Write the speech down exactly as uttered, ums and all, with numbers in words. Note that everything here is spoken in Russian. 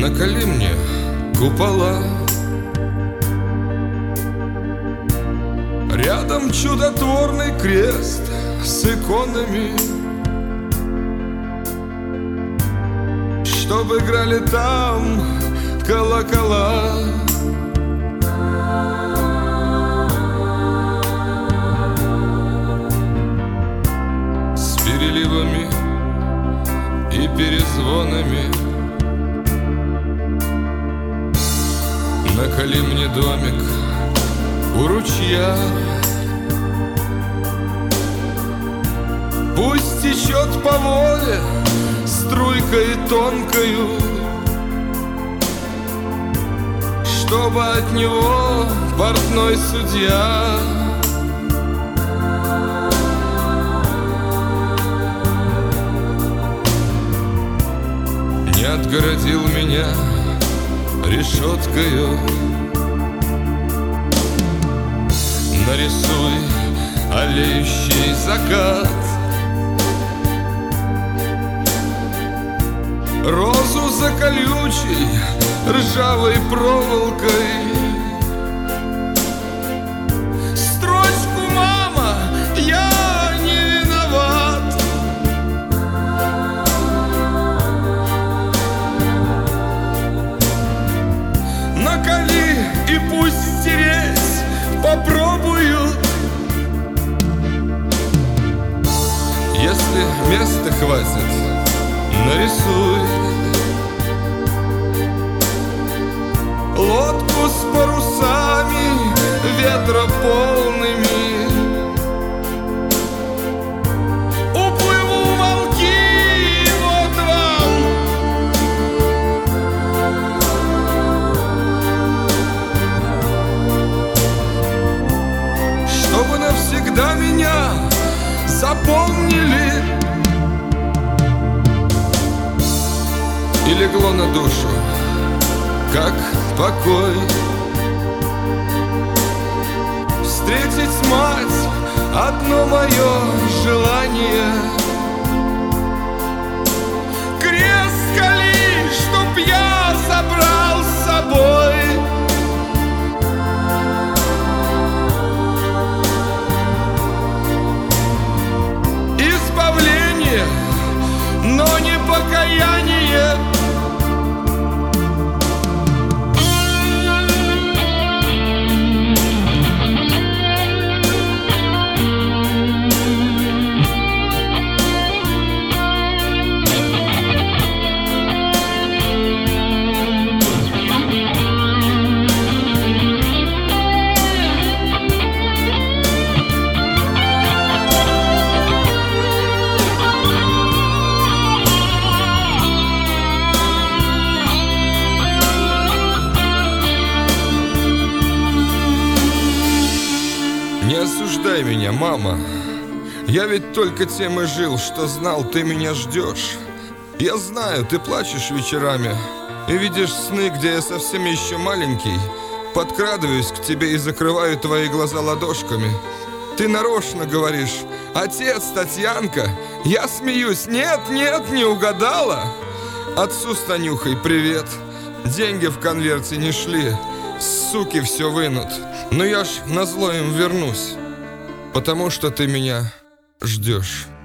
Наколи мне купола. Рядом чудотворный крест с иконами, чтоб играли там колокола. С переливами и перезвонами. Наколи мне домик у ручья. Пусть течет по воле струйкой тонкою, чтобы от него портной судья не отгородил меня решеткою. Нарисуй алеющий закат, розу за колючей ржавой проволокой. Строчку: мама, я не виноват. Наколи и пусть стереть попробую. Если места хватит, нарисуй лодку с парусами ветрополными. Уплыву волки, вот вам. Чтобы навсегда меня запомнили. И легло на душу, как покой, встретить мать — одно мое желание. Крест кали, чтоб я забрал с собой. Избавление, но не покаяние. Не осуждай меня, мама. Я ведь только тем и жил, что знал, ты меня ждешь. Я знаю, ты плачешь вечерами и видишь сны, где я совсем еще маленький. Подкрадываюсь к тебе и закрываю твои глаза ладошками. Ты нарочно говоришь: отец, Татьянка. Я смеюсь: нет, нет, не угадала. Отцу с Танюхой привет. Деньги в конверте не шли, суки все вынут. Но я ж назло им вернусь, потому что ты меня ждешь.